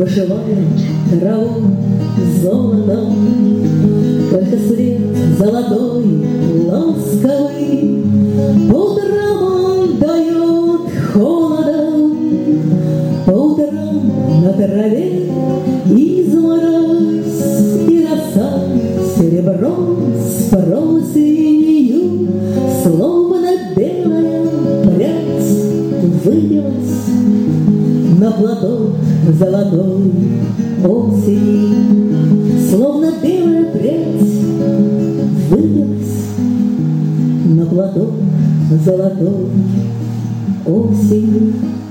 вышивая траву золотом. Только свет золотой, ласковый, по утрам он дает холодом. По утрам на траве изморозь, и роса серебром с проседью, словно белая прядь, выбилась на платок золотой осени. Словно белая прядь выбилась на платок золотой осени.